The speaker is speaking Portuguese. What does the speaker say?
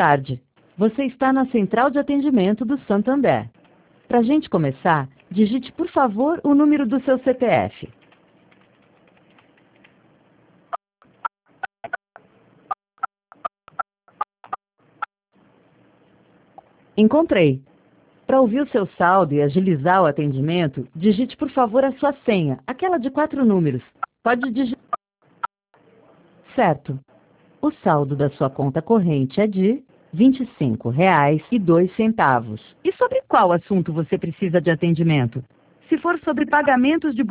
tarde. Você está na central de atendimento do Santander. Para a gente começar, digite, por favor, o número do seu CPF. Encontrei. Para ouvir o seu saldo e agilizar o atendimento, digite, por favor, a sua senha, aquela de 4 números. Pode digitar. Certo. O saldo da sua conta corrente é de R$ 25,02. E sobre qual assunto você precisa de atendimento? Se for sobre pagamentos de